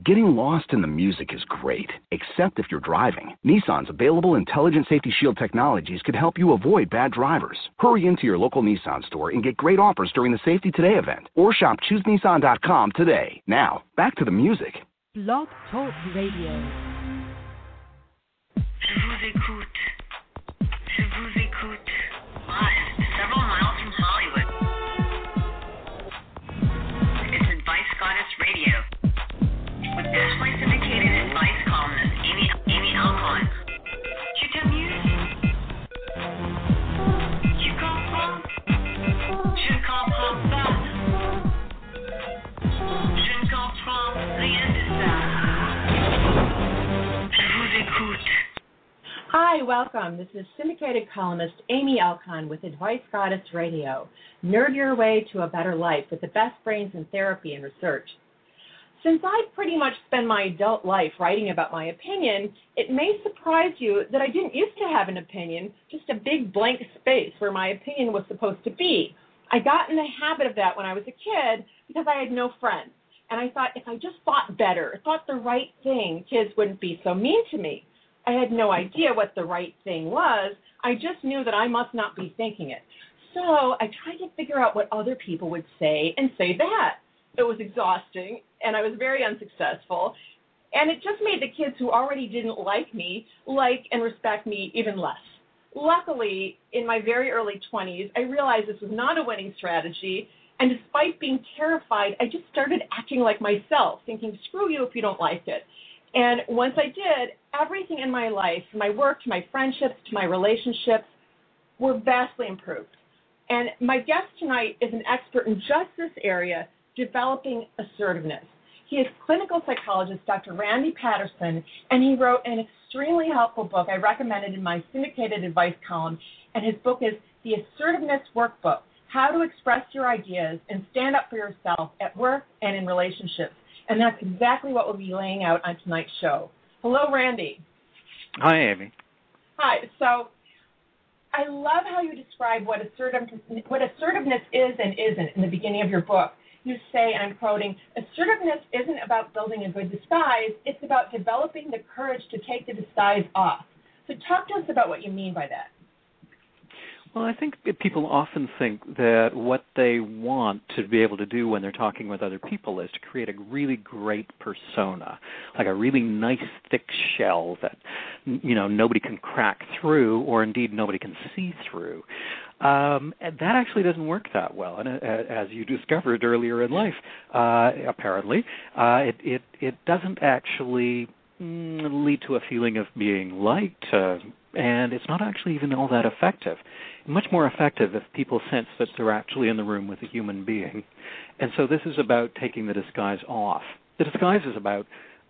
Getting lost in the music is great, except if you're driving. Nissan's available Intelligent Safety Shield technologies could help you avoid bad drivers. Hurry into your local Nissan store and get great offers during the Safety Today event. Or shop ChooseNissan.com today. Now, back to the music. Blog Talk Radio. Je vous écoute. Je vous écoute. Live, several miles from Hollywood. It's Advice Goddess Radio. With nationally syndicated advice columnist Amy Alcon. Tu t'amuses? Tu comprends? Je ne comprends pas. Je ne comprends rien de ça. Je vous écoute. Hi, welcome. This is syndicated columnist Amy Alcon with Advice Goddess Radio. Nerd your way to a better life with the best brains in therapy and research. Since I pretty much spend my adult life writing about my opinion, it may surprise you that I didn't used to have an opinion, just a big blank space where my opinion was supposed to be. I got in the habit of that when I was a kid because I had no friends. And I thought if I just thought better, thought the right thing, kids wouldn't be so mean to me. I had no idea what the right thing was. I just knew that I must not be thinking it. So I tried to figure out what other people would say and say that. It was exhausting, and I was very unsuccessful, and it just made the kids who already didn't like me like and respect me even less. Luckily, in my very early 20s, I realized this was not a winning strategy, and despite being terrified, I just started acting like myself, thinking, screw you if you don't like it. And once I did, everything in my life, from my work to my friendships to my relationships, were vastly improved. And my guest tonight is an expert in just this area, developing assertiveness. He is clinical psychologist Dr. Randy Patterson, and he wrote an extremely helpful book I recommended in my syndicated advice column, and his book is The Assertiveness Workbook, How to Express Your Ideas and Stand Up for Yourself at Work and in Relationships. And that's exactly what we'll be laying out on tonight's show. Hello, Randy. Hi, Amy. Hi. So I love how you describe what assertiveness is and isn't in the beginning of your book. You say, and I'm quoting, assertiveness isn't about building a good disguise, it's about developing the courage to take the disguise off. So talk to us about what you mean by that. Well, I think people often think that what they want to be able to do when they're talking with other people is to create a really great persona, like a really nice thick shell that, nobody can crack through, or indeed nobody can see through. And that actually doesn't work that well. And as you discovered earlier in life, apparently, it doesn't actually lead to a feeling of being liked, and it's not actually even all that effective. Much more effective if people sense that they're actually in the room with a human being. And so this is about taking the disguise off. The disguise is about,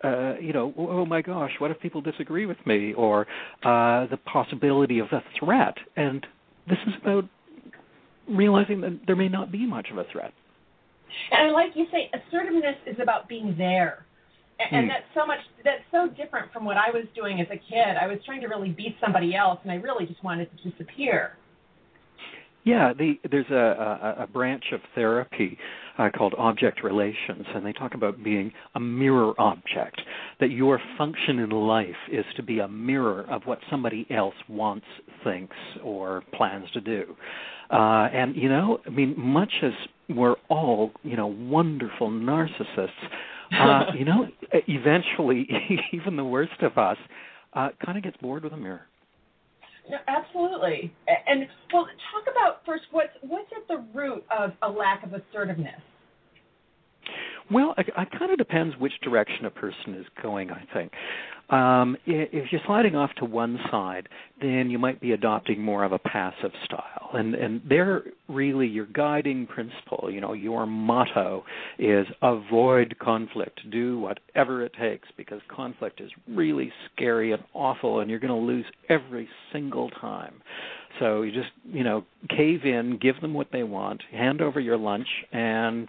oh my gosh, what if people disagree with me? Or the possibility of a threat. And this is about realizing that there may not be much of a threat. And like you say, assertiveness is about being there. And that's so different from what I was doing as a kid. I was trying to really be somebody else, and I really just wanted to disappear. Yeah, there's a branch of therapy called object relations, and they talk about being a mirror object, that your function in life is to be a mirror of what somebody else wants, thinks, or plans to do. And, much as we're all, wonderful narcissists, eventually, even the worst of us kind of gets bored with a mirror. No, absolutely. And, well, talk about first what's at the root of a lack of assertiveness. Well, it kind of depends which direction a person is going, I think. If you're sliding off to one side, then you might be adopting more of a passive style. And they're really your guiding principle. Your motto is avoid conflict. Do whatever it takes, because conflict is really scary and awful, and you're going to lose every single time. So you just, cave in, give them what they want, hand over your lunch, and,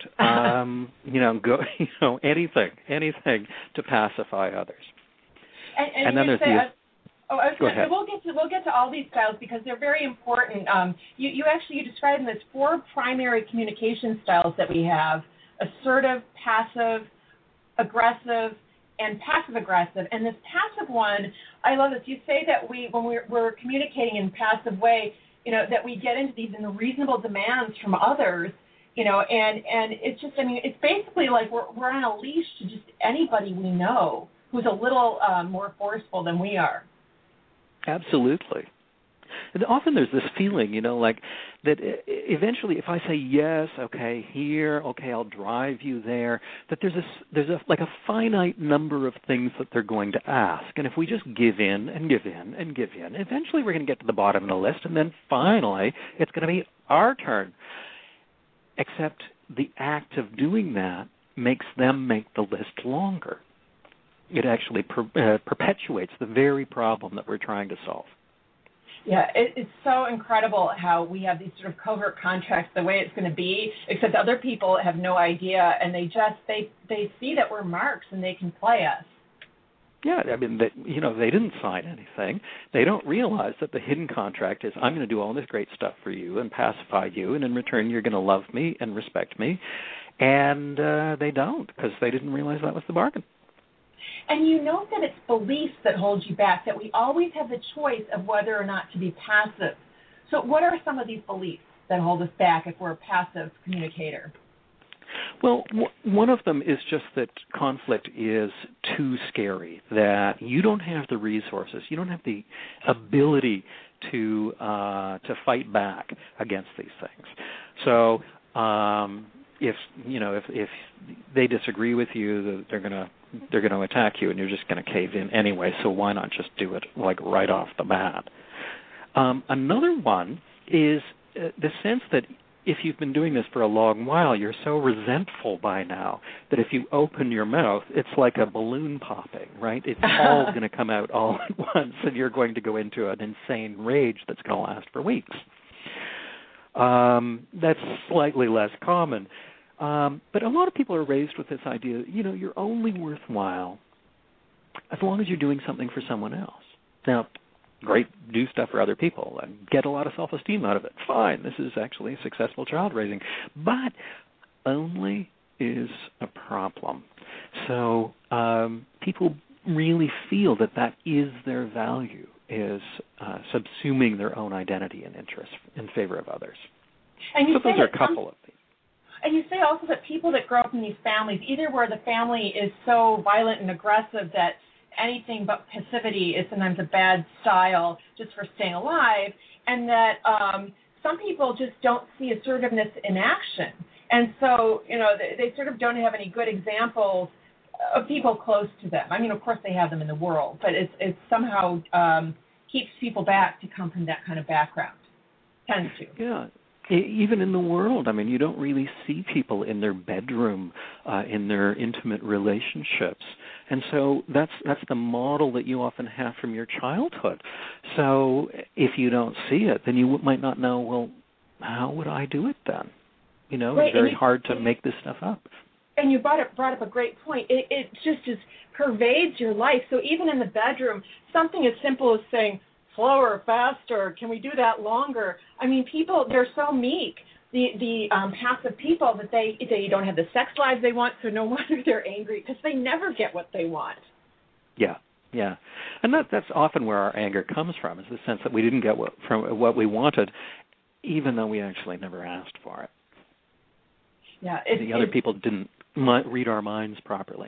go, anything to pacify others. And then there's We'll get to all these styles because they're very important. You describe them as 4 primary communication styles that we have: assertive, passive, aggressive, and passive aggressive. And this passive one, I love this. You say that when we're communicating in a passive way, that we get into these unreasonable demands from others, and it's just, it's basically like we're on a leash to just anybody we know who's a little more forceful than we are. Absolutely. And often there's this feeling, like that eventually if I say yes, okay, here, okay, I'll drive you there, that there's a finite number of things that they're going to ask. And if we just give in and give in and give in, eventually we're going to get to the bottom of the list, and then finally it's going to be our turn. Except the act of doing that makes them make the list longer. It actually perpetuates the very problem that we're trying to solve. Yeah, it's so incredible how we have these sort of covert contracts, the way it's going to be, except other people have no idea, and they see that we're marks and they can play us. Yeah, they didn't sign anything. They don't realize that the hidden contract is I'm going to do all this great stuff for you and pacify you, and in return you're going to love me and respect me. And they don't, because they didn't realize that was the bargain. And you know that it's beliefs that hold you back, that we always have the choice of whether or not to be passive. So what are some of these beliefs that hold us back if we're a passive communicator? Well, one of them is just that conflict is too scary, that you don't have the resources, you don't have the ability to fight back against these things. So if they disagree with you, they're going to attack you, and you're just going to cave in anyway. So why not just do it like right off the bat? Another one is the sense that if you've been doing this for a long while, you're so resentful by now that if you open your mouth, it's like a balloon popping, right? It's all going to come out all at once, and you're going to go into an insane rage that's going to last for weeks. That's slightly less common. But a lot of people are raised with this idea, you're only worthwhile as long as you're doing something for someone else. Now, great, do stuff for other people and get a lot of self-esteem out of it. Fine, this is actually successful child raising. But only is a problem. So people really feel that is their value, is subsuming their own identity and interests in favor of others. And so those are a couple of things. And you say also that people that grow up in these families, either where the family is so violent and aggressive that anything but passivity is sometimes a bad style just for staying alive, and that some people just don't see assertiveness in action. And so, they sort of don't have any good examples of people close to them. I mean, of course they have them in the world, but it's somehow keeps people back to come from that kind of background. Tends to. Yeah. Even in the world, you don't really see people in their bedroom, in their intimate relationships. And so that's the model that you often have from your childhood. So if you don't see it, then you might not know, well, how would I do it then? Right, it's very hard to make this stuff up. And you brought up a great point. It just pervades your life. So even in the bedroom, something as simple as saying, slower, faster, can we do that longer? People, they're so meek, the passive people, that they don't have the sex lives they want, so no wonder they're angry, because they never get what they want. Yeah. And that's often where our anger comes from, is the sense that we didn't get what we wanted, even though we actually never asked for it. Yeah, the other people didn't read our minds properly.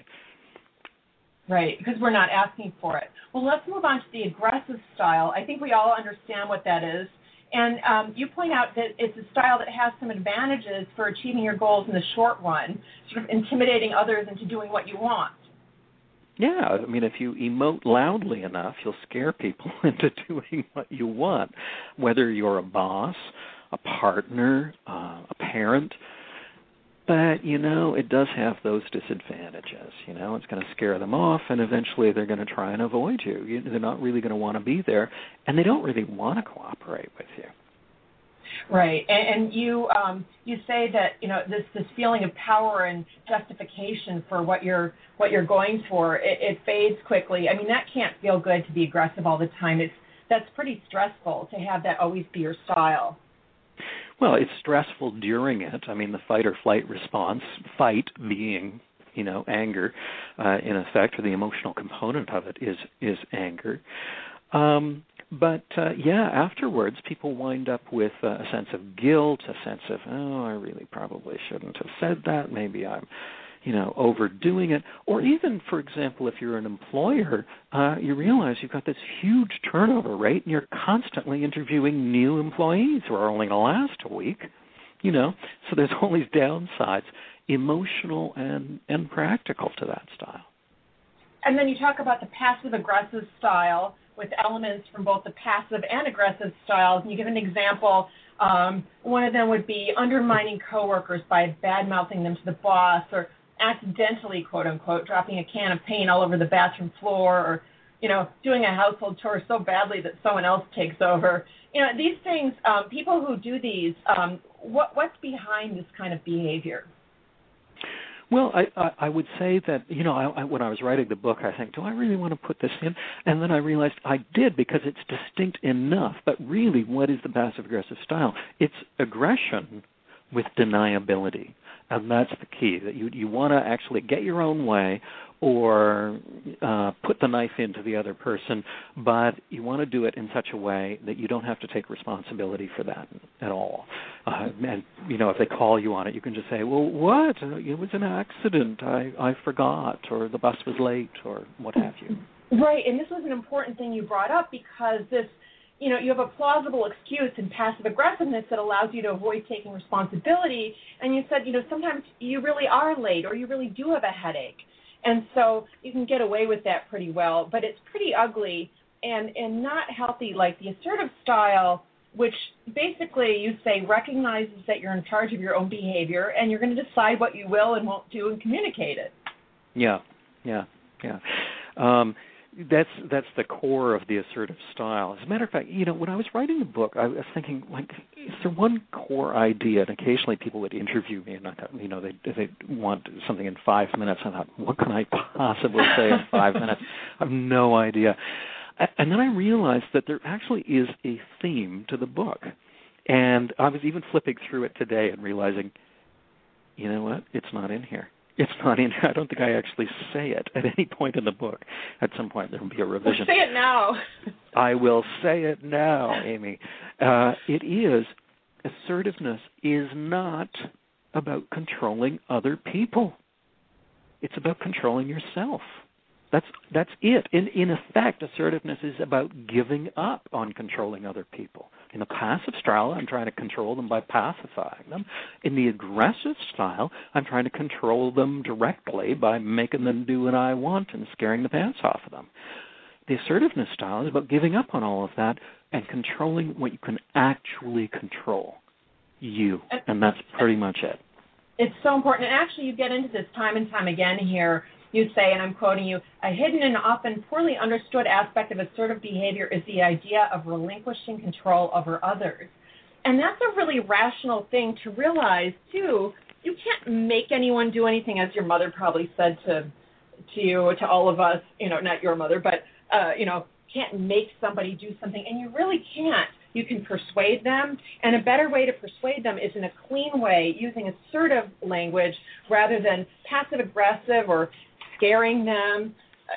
Right, because we're not asking for it. Well, let's move on to the aggressive style. I think we all understand what that is. And you point out that it's a style that has some advantages for achieving your goals in the short run, sort of intimidating others into doing what you want. Yeah, if you emote loudly enough, you'll scare people into doing what you want, whether you're a boss, a partner, a parent. But, it does have those disadvantages. It's going to scare them off, and eventually they're going to try and avoid you. They're not really going to want to be there, and they don't really want to cooperate with you. Right, and you say that this feeling of power and justification for what you're going for, it fades quickly. That can't feel good to be aggressive all the time. That's pretty stressful to have that always be your style. Well, it's stressful during it. The fight or flight response, fight being, anger, in effect, or the emotional component of it is anger. But afterwards, people wind up with a sense of guilt, a sense of, I really probably shouldn't have said that. Maybe I'm, overdoing it. Or even, for example, if you're an employer, you realize you've got this huge turnover rate, and you're constantly interviewing new employees who are only going to last a week. So there's all these downsides, emotional and practical, to that style. And then you talk about the passive-aggressive style with elements from both the passive and aggressive styles. And you give an example. One of them would be undermining coworkers by bad-mouthing them to the boss, or accidentally, quote-unquote, dropping a can of paint all over the bathroom floor, or, doing a household chore so badly that someone else takes over. These things, people who do these, what's behind this kind of behavior? Well, I would say that, when I was writing the book, I think, do I really want to put this in? And then I realized I did, because it's distinct enough. But really, what is the passive-aggressive style? It's aggression with deniability. And that's the key, that you want to actually get your own way or put the knife into the other person, but you want to do it in such a way that you don't have to take responsibility for that at all. And, if they call you on it, you can just say, well, what? It was an accident. I forgot, or the bus was late, or what have you. Right, and this was an important thing you brought up, because this, you have a plausible excuse in passive aggressiveness that allows you to avoid taking responsibility. And you said, sometimes you really are late, or you really do have a headache. And so you can get away with that pretty well, but it's pretty ugly and not healthy, like the assertive style, which basically you say recognizes that you're in charge of your own behavior, and you're going to decide what you will and won't do and communicate it. Yeah. That's the core of the assertive style. As a matter of fact, when I was writing the book, I was thinking, is there one core idea? And occasionally people would interview me, and I thought, they want something in 5 minutes. I thought, what can I possibly say in 5 minutes? I have no idea. And then I realized that there actually is a theme to the book. And I was even flipping through it today and realizing, you know what? It's not in here. It's not in here. I don't think I actually say it at any point in the book. At some point there will be a revision. Well, say it now. I will say it now, Amy. It is, assertiveness is not about controlling other people. It's about controlling yourself. That's it. In effect, assertiveness is about giving up on controlling other people. In the passive style, I'm trying to control them by pacifying them. In the aggressive style, I'm trying to control them directly by making them do what I want and scaring the pants off of them. The assertiveness style is about giving up on all of that and controlling what you can actually control, you. And that's pretty much it. It's so important. And actually, you get into this time and time again here. You say, and I'm quoting you, a hidden and often poorly understood aspect of assertive behavior is the idea of relinquishing control over others. And that's a really rational thing to realize, too. You can't make anyone do anything, as your mother probably said to you, to all of us, not your mother, but, can't make somebody do something, and you really can't. You can persuade them, and a better way to persuade them is in a clean way, using assertive language rather than passive-aggressive or scaring them,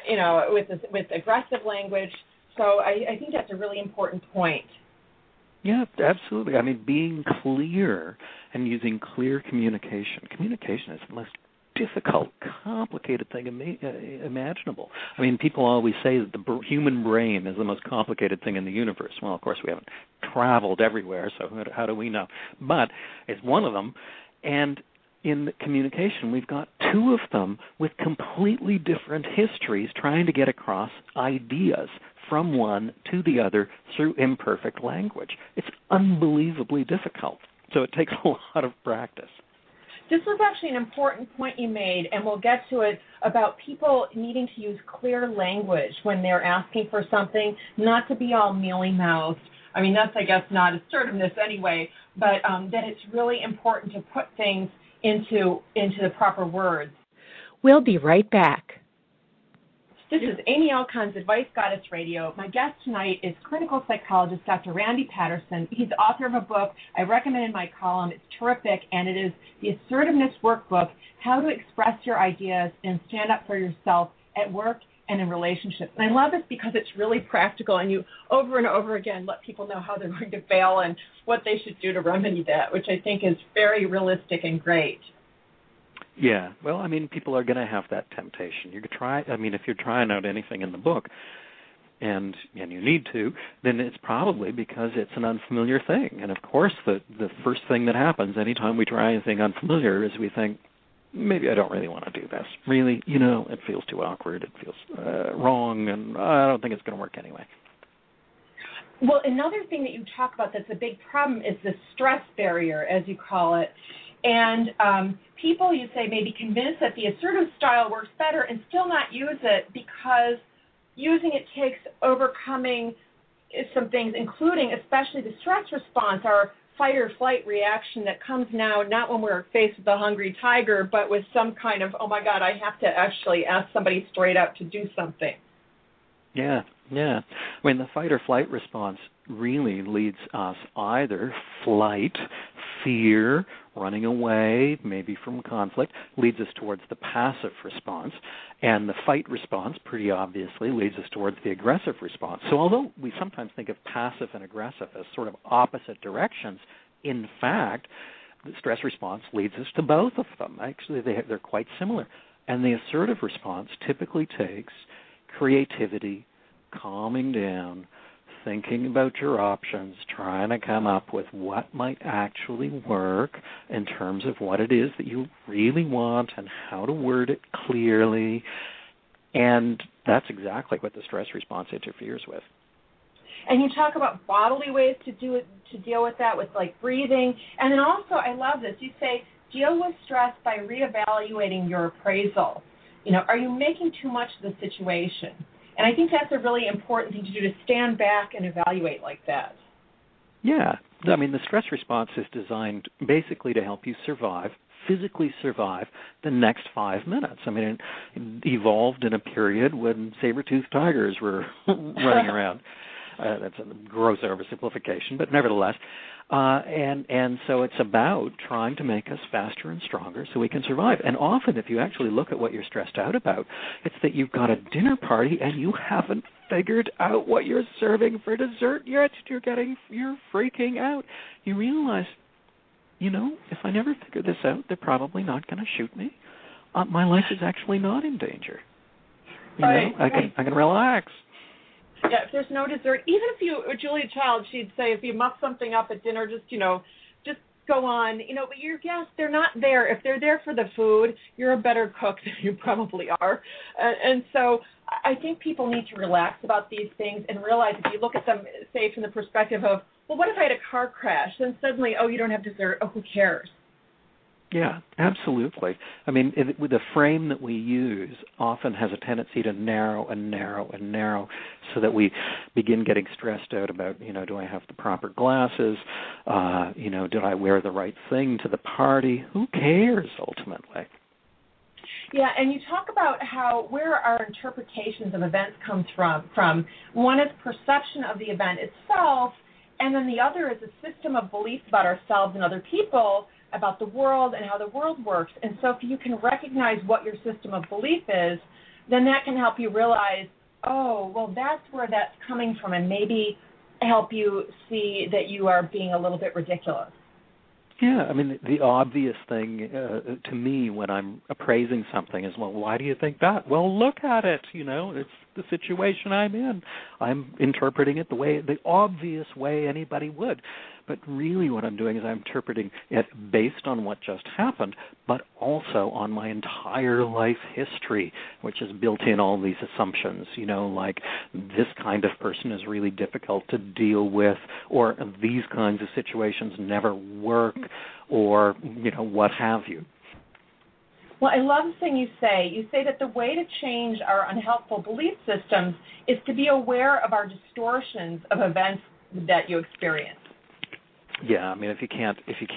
with aggressive language. So I think that's a really important point. Yeah, absolutely. I mean, being clear and using clear communication. Communication is the most difficult, complicated thing imaginable. I mean, people always say that the human brain is the most complicated thing in the universe. Well, of course, we haven't traveled everywhere, so how do we know? But it's one of them, and in communication, we've got two of them with completely different histories trying to get across ideas from one to the other through imperfect language. It's unbelievably difficult, so it takes a lot of practice. This was actually an important point you made, and we'll get to it, about people needing to use clear language when they're asking for something, not to be all mealy-mouthed. I mean, that's, I guess, not assertiveness anyway, but that it's really important to put things into the proper words. We'll be right back. This is Amy Alcon's Advice Goddess Radio. My guest tonight is clinical psychologist Dr. Randy Patterson. He's the author of a book I recommend in my column. It's terrific, and it is The Assertiveness Workbook, How to Express Your Ideas and Stand Up for Yourself at Work and in Relationships. And I love this because it's really practical, and you over and over again let people know how they're going to fail and what they should do to remedy that, which I think is very realistic and great. Yeah, well, I mean, people are going to have that temptation. If you're trying out anything in the book, and you need to, then it's probably because it's an unfamiliar thing. And, of course, the first thing that happens anytime we try anything unfamiliar is we think, maybe I don't really want to do this. Really, it feels too awkward. It feels wrong, and I don't think it's going to work anyway. Well, another thing that you talk about that's a big problem is the stress barrier, as you call it. And people, you say, may be convinced that the assertive style works better and still not use it because using it takes overcoming some things, including especially the stress response, our fight or flight reaction that comes now, not when we're faced with a hungry tiger, but with some kind of, oh, my God, I have to actually ask somebody straight up to do something. Yeah. I mean, the fight or flight response really leads us either flight, fear, running away, maybe from conflict, leads us towards the passive response. And the fight response, pretty obviously, leads us towards the aggressive response. So although we sometimes think of passive and aggressive as sort of opposite directions, in fact, the stress response leads us to both of them. Actually, they're quite similar. And the assertive response typically takes creativity, calming down, thinking about your options, trying to come up with what might actually work in terms of what it is that you really want and how to word it clearly. And that's exactly what the stress response interferes with. And you talk about bodily ways to deal with that, with like breathing. And then also, I love this, you say, deal with stress by reevaluating your appraisal. Are you making too much of the situation? And I think that's a really important thing to do, to stand back and evaluate like that. Yeah. I mean, the stress response is designed basically to help you physically survive the next 5 minutes. I mean, it evolved in a period when saber-toothed tigers were running around. That's a gross oversimplification, but nevertheless. And so it's about trying to make us faster and stronger so we can survive. And often, if you actually look at what you're stressed out about, it's that you've got a dinner party and you haven't figured out what you're serving for dessert yet. You're freaking out. You realize, if I never figure this out, they're probably not going to shoot me. My life is actually not in danger. I can relax. Yeah, if there's no dessert, even if Julia Child, she'd say if you muff something up at dinner, just go on. But your guests, they're not there. If they're there for the food, you're a better cook than you probably are. And so I think people need to relax about these things and realize if you look at them, say, from the perspective of, well, what if I had a car crash? Then suddenly, you don't have dessert. Oh, who cares? Yeah, absolutely. I mean, with the frame that we use often has a tendency to narrow and narrow and narrow so that we begin getting stressed out about, do I have the proper glasses? Did I wear the right thing to the party? Who cares, ultimately? Yeah, and you talk about where our interpretations of events comes from. One is perception of the event itself, and then the other is a system of beliefs about ourselves and other people, about the world and how the world works. And so if you can recognize what your system of belief is, then that can help you realize, that's where that's coming from, and maybe help you see that you are being a little bit ridiculous. Yeah, I mean, the obvious thing to me when I'm appraising something is, well, why do you think that? Well, look at it, it's the situation I'm in. I'm interpreting it the obvious way anybody would. But really what I'm doing is I'm interpreting it based on what just happened, but also on my entire life history, which has built in all these assumptions, like this kind of person is really difficult to deal with, or these kinds of situations never work, or, what have you. Well, I love the thing you say. You say that the way to change our unhelpful belief systems is to be aware of our distortions of events that you experience. Yeah, I mean, if you can't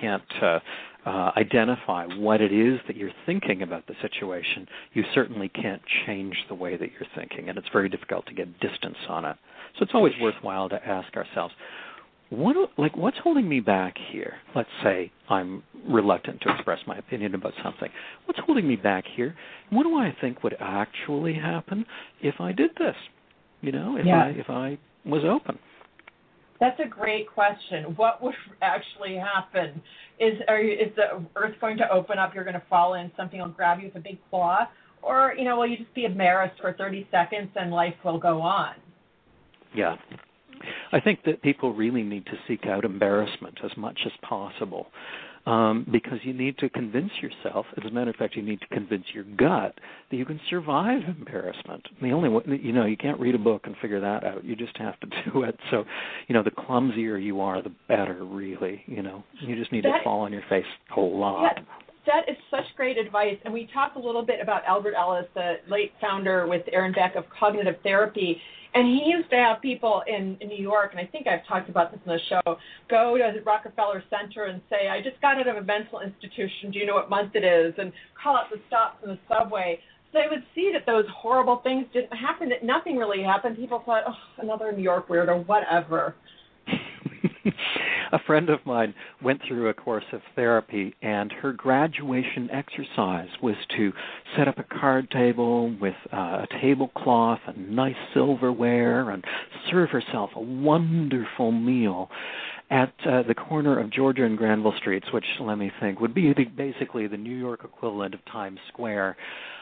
identify what it is that you're thinking about the situation, you certainly can't change the way that you're thinking, and it's very difficult to get distance on it. So it's always worthwhile to ask ourselves, what's holding me back here? Let's say I'm reluctant to express my opinion about something. What's holding me back here? What do I think would actually happen if I did this? If I was open. That's a great question. What would actually happen? Is the earth going to open up? You're going to fall in. Something will grab you with a big claw, or will you just be embarrassed for 30 seconds and life will go on? Yeah, I think that people really need to seek out embarrassment as much as possible, because you need to convince yourself. As a matter of fact, you need to convince your gut that you can survive embarrassment. The only way, you can't read a book and figure that out. You just have to do it. So, the clumsier you are, the better, really. You just need to fall on your face a lot. Yeah. That is such great advice. And we talked a little bit about Albert Ellis, the late founder with Aaron Beck of cognitive therapy. And he used to have people in New York, and I think I've talked about this in the show, go to Rockefeller Center and say, I just got out of a mental institution. Do you know what month it is? And call out the stops in the subway. So they would see that those horrible things didn't happen, that nothing really happened. People thought, another New York weirdo, whatever. A friend of mine went through a course of therapy, and her graduation exercise was to set up a card table with a tablecloth and nice silverware and serve herself a wonderful meal at the corner of Georgia and Granville Streets, which, let me think, would be basically the New York equivalent of Times Square,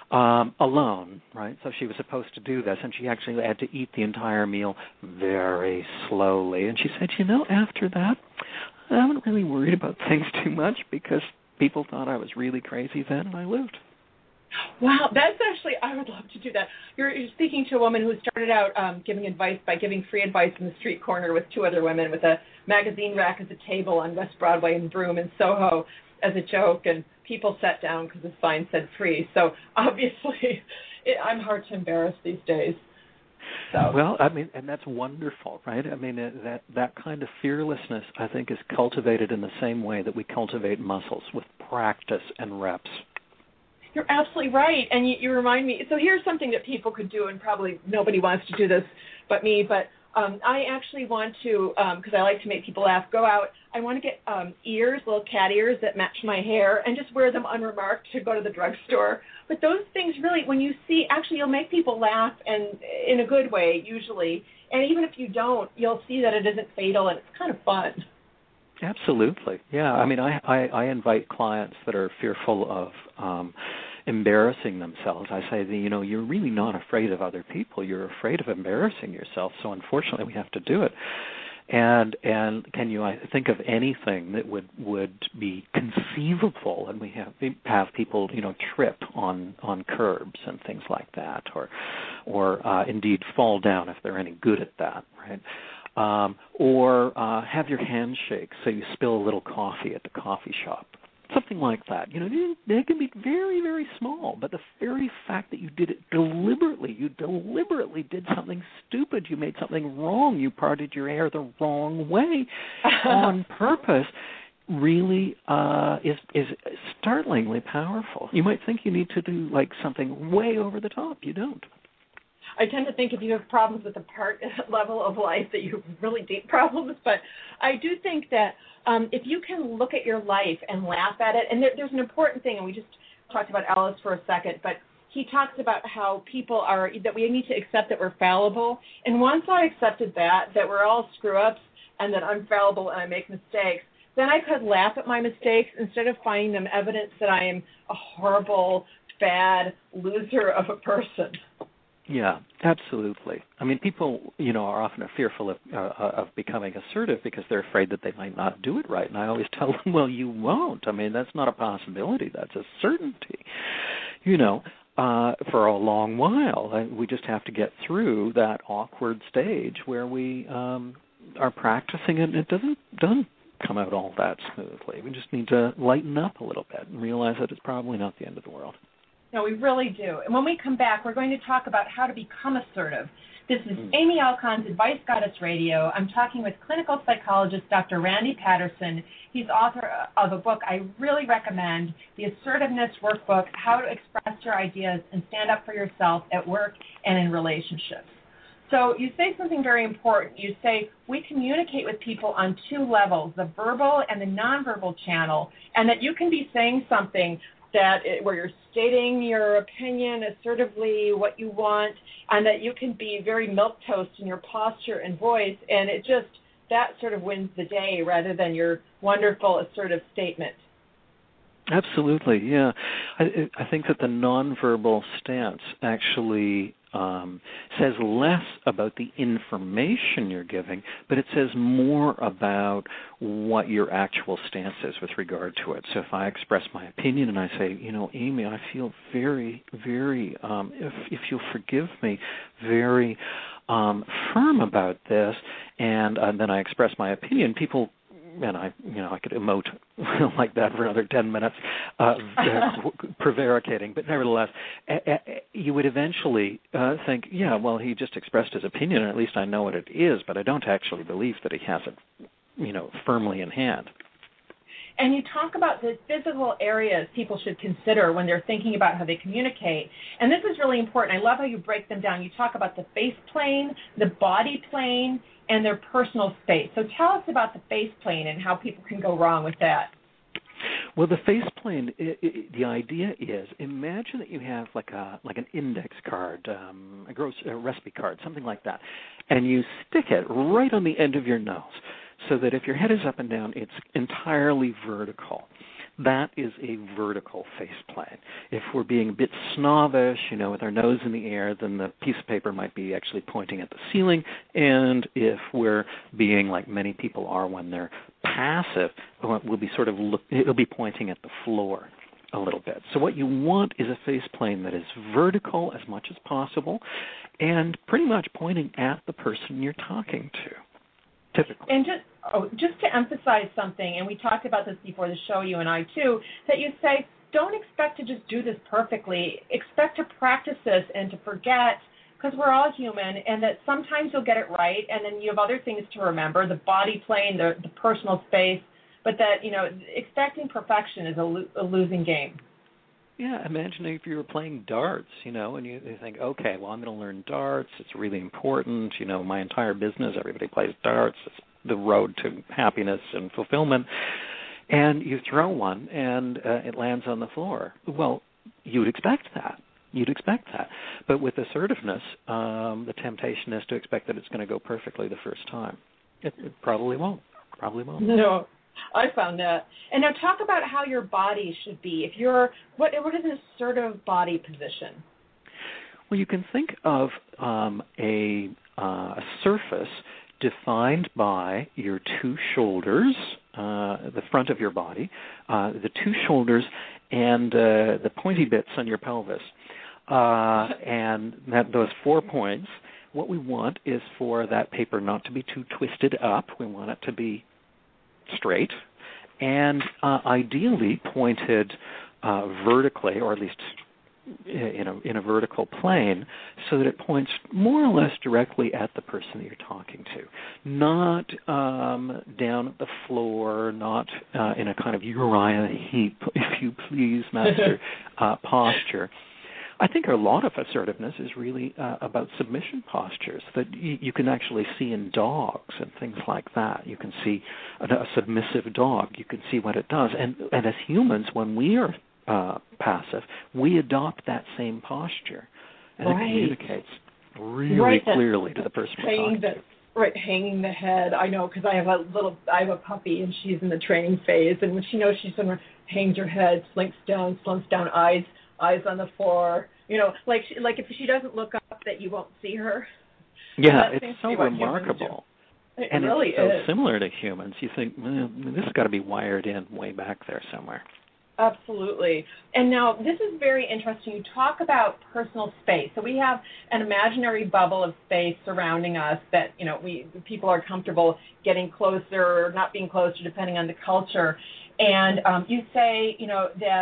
alone, right? So she was supposed to do this, and she actually had to eat the entire meal very slowly. And she said, after that, I haven't really worried about things too much because people thought I was really crazy then, and I lived. Wow, that's actually, I would love to do that. You're speaking to a woman who started out giving advice by giving free advice in the street corner with two other women with a magazine rack as a table on West Broadway and Broome and Soho as a joke, and people sat down because the sign said free. So obviously, I'm hard to embarrass these days. So. Well, I mean, and that's wonderful, right? I mean, that kind of fearlessness, I think, is cultivated in the same way that we cultivate muscles, with practice and reps. You're absolutely right, and you remind me. So here's something that people could do, and probably nobody wants to do this but me, but I actually want to, because I like to make people laugh, go out. I want to get ears, little cat ears that match my hair, and just wear them unremarked to go to the drugstore. But those things really, when you see, actually you'll make people laugh, and in a good way, usually. And even if you don't, you'll see that it isn't fatal, and it's kind of fun. Absolutely. Yeah. I mean, I invite clients that are fearful of embarrassing themselves. I say, you're really not afraid of other people. You're afraid of embarrassing yourself. So unfortunately, we have to do it. And can you think of anything that would be conceivable? And we have people trip on curbs and things like that, or indeed fall down if they're any good at that, right? Or have your hand shake so you spill a little coffee at the coffee shop. Something like that. They can be very, very small, but the very fact that you did it deliberately, you deliberately did something stupid, you made something wrong, you parted your hair the wrong way on purpose, really is startlingly powerful. You might think you need to do something way over the top. You don't. I tend to think if you have problems with the part level of life that you have really deep problems, but I do think that if you can look at your life and laugh at it, and there's an important thing, and we just talked about Ellis for a second, but he talks about how people that we need to accept that we're fallible, and once I accepted that we're all screw-ups and that I'm fallible and I make mistakes, then I could laugh at my mistakes instead of finding them evidence that I am a horrible, bad loser of a person. Yeah, absolutely. I mean, people, are often fearful of becoming assertive because they're afraid that they might not do it right. And I always tell them, well, you won't. I mean, that's not a possibility. That's a certainty, for a long while. And we just have to get through that awkward stage where we are practicing it, and it doesn't come out all that smoothly. We just need to lighten up a little bit and realize that it's probably not the end of the world. No, we really do. And when we come back, we're going to talk about how to become assertive. This is Amy Alcon's Advice Goddess Radio. I'm talking with clinical psychologist Dr. Randy Patterson. He's author of a book I really recommend, The Assertiveness Workbook, How to Express Your Ideas and Stand Up for Yourself at Work and in Relationships. So you say something very important. You say we communicate with people on two levels, the verbal and the nonverbal channel, and that you can be saying something where you're stating your opinion assertively, what you want, and that you can be very milquetoast in your posture and voice, and that sort of wins the day rather than your wonderful assertive statement. Absolutely, yeah. I think that the nonverbal stance actually says less about the information you're giving, but it says more about what your actual stance is with regard to it. So if I express my opinion and I say, Amy, I feel very, very, if you'll forgive me, very firm about this, and then I express my opinion, people, and I could emote like that for another 10 minutes, prevaricating. But nevertheless, you would eventually think, yeah, well, he just expressed his opinion, and at least I know what it is, but I don't actually believe that he has it, firmly in hand. And you talk about the physical areas people should consider when they're thinking about how they communicate. And this is really important. I love how you break them down. You talk about the face plane, the body plane, and their personal space. So tell us about the face plane and how people can go wrong with that. Well, the face plane, the idea is, imagine that you have like an index card, a recipe card, something like that, and you stick it right on the end of your nose so that if your head is up and down, it's entirely vertical. That is a vertical face plane. If we're being a bit snobbish, with our nose in the air, then the piece of paper might be actually pointing at the ceiling. And if we're being like many people are when they're passive, we'll be it'll be pointing at the floor a little bit. So what you want is a face plane that is vertical as much as possible and pretty much pointing at the person you're talking to. Typically. And just to emphasize something, and we talked about this before the show, you and I too, that you say, don't expect to just do this perfectly. Expect to practice this and to forget, because we're all human, and that sometimes you'll get it right, and then you have other things to remember, the body plane, the personal space, but that, expecting perfection is a losing game. Yeah, imagine if you were playing darts, and you think, okay, well, I'm going to learn darts. It's really important. My entire business, everybody plays darts. It's the road to happiness and fulfillment. And you throw one, and it lands on the floor. Well, you'd expect that. But with assertiveness, the temptation is to expect that it's going to go perfectly the first time. It probably won't. No. I found that. And now talk about how your body should be. What is an assertive body position? Well, you can think of a surface defined by your two shoulders, the front of your body, the two shoulders, and the pointy bits on your pelvis. And those 4 points, what we want is for that paper not to be too twisted up. We want it to be straight and ideally pointed vertically, or at least in a vertical plane, so that it points more or less directly at the person that you're talking to, not down at the floor, not in a kind of Uriah Heep, if you please, master posture. I think a lot of assertiveness is really about submission postures that you can actually see in dogs and things like that. You can see a submissive dog. You can see what it does. And as humans, when we are passive, we adopt that same posture. And it communicates really clearly to the person we're talking to. Right, hanging the head. I know, because I have a puppy, and she's in the training phase. And when she knows she's going to hangs her head, slumps down, eyes on the floor, like if she doesn't look up, that you won't see her. Yeah, it's so remarkable. And really it's so similar to humans. You think, this has got to be wired in way back there somewhere. Absolutely. And now this is very interesting. You talk about personal space. So we have an imaginary bubble of space surrounding us that, people are comfortable getting closer or not being closer depending on the culture. And you say, that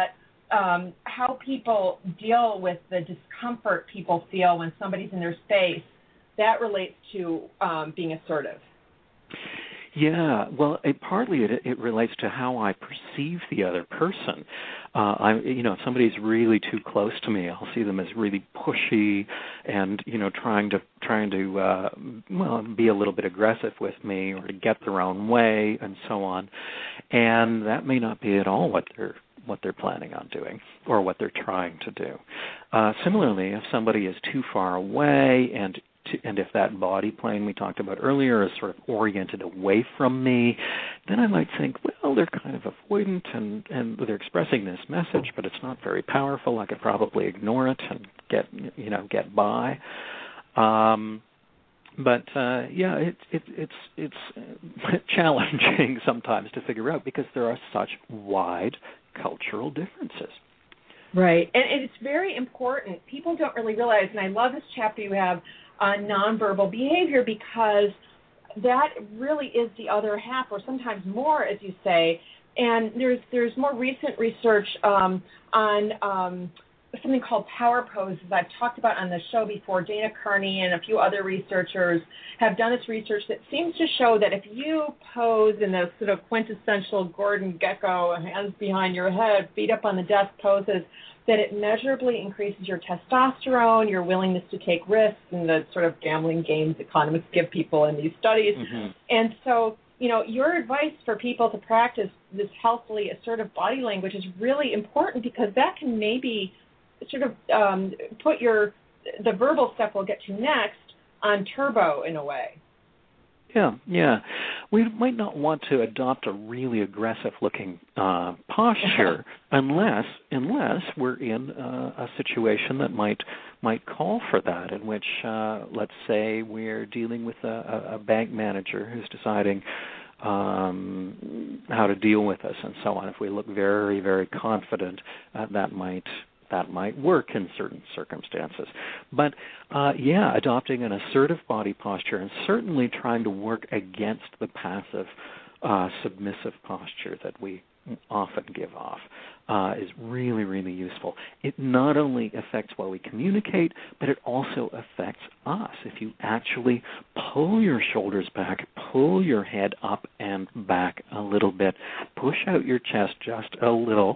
how people deal with the discomfort people feel when somebody's in their space, that relates to being assertive. Yeah, well, partly it relates to how I perceive the other person. If somebody's really too close to me, I'll see them as really pushy and trying to be a little bit aggressive with me or to get their own way and so on. And that may not be at all what they're planning on doing or what they're trying to do. Similarly, if somebody is too far away and if that body plane we talked about earlier is sort of oriented away from me, then I might think, well, they're kind of avoidant and they're expressing this message, but it's not very powerful. I could probably ignore it and get by. It's challenging sometimes to figure out because there are such wide cultural differences. Right, and it's very important. People don't really realize, and I love this chapter you have on nonverbal behavior, because that really is the other half, or sometimes more, as you say. And there's more recent research on something called power poses I've talked about on the show before. Dana Kearney and a few other researchers have done this research that seems to show that if you pose in those sort of quintessential Gordon Gekko, hands behind your head, feet up on the desk poses, that it measurably increases your testosterone, your willingness to take risks, and the sort of gambling games economists give people in these studies. Mm-hmm. And so, your advice for people to practice this healthily assertive body language is really important, because that can maybe sort of put the verbal stuff we'll get to next on turbo in a way. Yeah. We might not want to adopt a really aggressive-looking posture unless we're in a situation that might call for that, in which, let's say, we're dealing with a bank manager who's deciding how to deal with us and so on. If we look very, very confident, that might work in certain circumstances. But, adopting an assertive body posture and certainly trying to work against the passive, submissive posture that we often give off is really, really useful. It not only affects what we communicate, but it also affects us. If you actually pull your shoulders back, pull your head up and back a little bit, push out your chest just a little,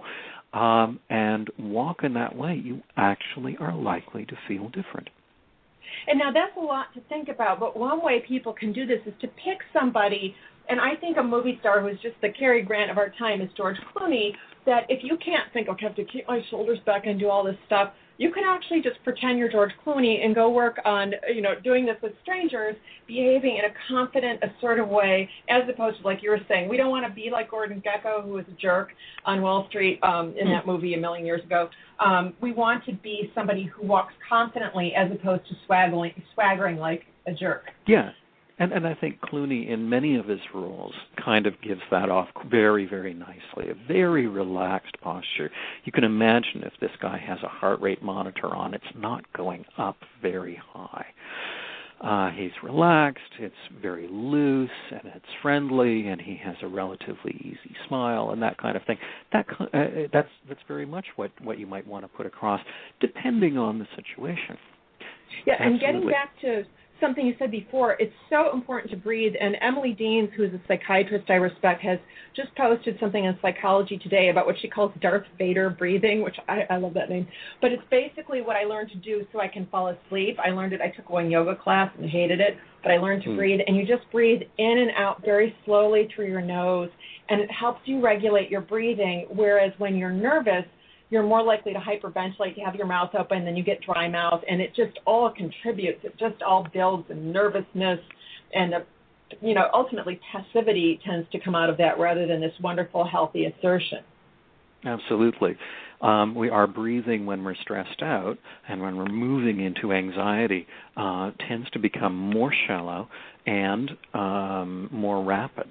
and walk in that way, you actually are likely to feel different. And now that's a lot to think about, but one way people can do this is to pick somebody, and I think a movie star who's just the Cary Grant of our time is George Clooney, that if you can't think, okay, I have to keep my shoulders back and do all this stuff, you can actually just pretend you're George Clooney and go work on, doing this with strangers, behaving in a confident, assertive way, as opposed to, like you were saying, we don't want to be like Gordon Gekko, who was a jerk on Wall Street in that movie a million years ago. We want to be somebody who walks confidently as opposed to swaggering like a jerk. Yeah. And I think Clooney, in many of his roles, kind of gives that off very, very nicely. A very relaxed posture. You can imagine if this guy has a heart rate monitor on, it's not going up very high. He's relaxed, it's very loose, and it's friendly, and he has a relatively easy smile and that kind of thing. That's very much what you might want to put across, depending on the situation. Yeah, Absolutely. And getting back to something you said before, it's so important to breathe. And Emily Deans, who's a psychiatrist I respect, has just posted something on Psychology Today about what she calls Darth Vader breathing, which I love that name. But it's basically what I learned to do so I can fall asleep. I learned it. I took one yoga class and hated it, but I learned to breathe. And you just breathe in and out very slowly through your nose, and it helps you regulate your breathing, whereas when you're nervous, you're more likely to hyperventilate, you have your mouth open, then you get dry mouth, and it just all contributes. It just all builds in nervousness, and ultimately passivity tends to come out of that rather than this wonderful, healthy assertion. Absolutely. Our breathing when we're stressed out and when we're moving into anxiety tends to become more shallow and more rapid.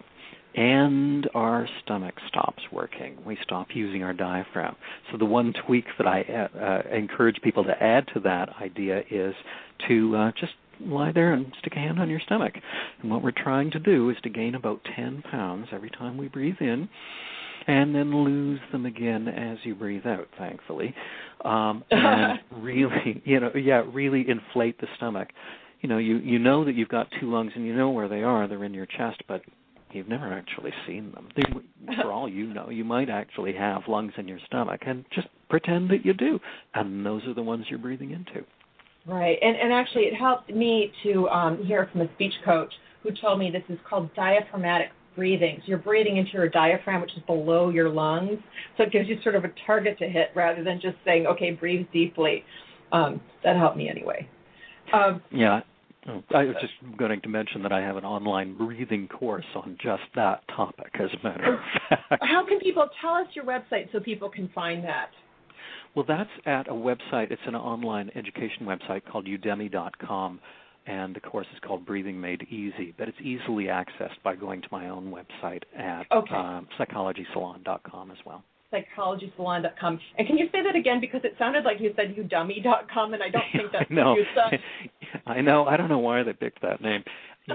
And our stomach stops working. We stop using our diaphragm. So the one tweak that I encourage people to add to that idea is to just lie there and stick a hand on your stomach. And what we're trying to do is to gain about 10 pounds every time we breathe in, and then lose them again as you breathe out, thankfully. And really, really inflate the stomach. You know that you've got two lungs and you know where they are. They're in your chest, but you've never actually seen them. For all you know, you might actually have lungs in your stomach, and just pretend that you do. And those are the ones you're breathing into. Right. And actually it helped me to hear from a speech coach who told me this is called diaphragmatic breathing. So you're breathing into your diaphragm, which is below your lungs. So it gives you sort of a target to hit rather than just saying, okay, breathe deeply. That helped me anyway. Yeah. I was just going to mention that I have an online breathing course on just that topic, as a matter of fact. How can people tell us your website so people can find that? Well, that's at a website. It's an online education website called udemy.com, and the course is called Breathing Made Easy. But it's easily accessed by going to my own website at psychologysalon.com as well. Psychologysalon.com. And can you say that again? Because it sounded like you said udemy.com, and I don't think that's what you said. I know. I don't know why they picked that name.